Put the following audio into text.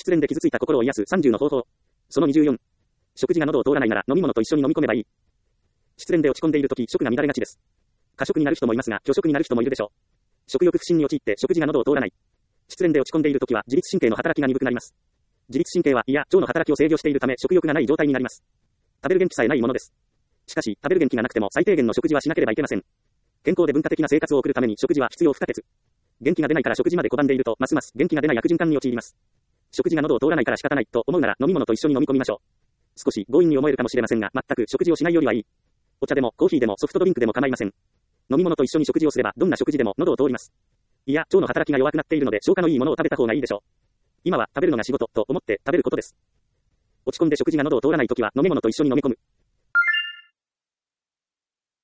失恋で傷ついた心を癒す30の方法。その24。食事が喉を通らないなら飲み物と一緒に飲み込めばいい。失恋で落ち込んでいるとき、食が乱れがちです。過食になる人もいますが、拒食になる人もいるでしょう。食欲不振に陥って食事が喉を通らない。失恋で落ち込んでいるときは自律神経の働きが鈍くなります。自律神経は胃や腸の働きを制御しているため食欲がない状態になります。食べる元気さえないものです。しかし、食べる元気がなくても最低限の食事はしなければいけません。健康で文化的な生活を送るために食事は必要不可欠。元気が出ないから食事まで拒んでいると、ますます元気が出ない悪循環に陥ります。食事が喉を通らないから仕方ないと思うなら飲み物と一緒に飲み込みましょう。少し強引に思えるかもしれませんが、全く食事をしないよりはいい。お茶でもコーヒーでもソフトドリンクでも構いません。飲み物と一緒に食事をすればどんな食事でも喉を通ります。胃や腸の働きが弱くなっているので消化のいいものを食べた方がいいでしょう。今は食べるのが仕事と思って食べることです。落ち込んで食事が喉を通らないときは飲み物と一緒に飲み込む。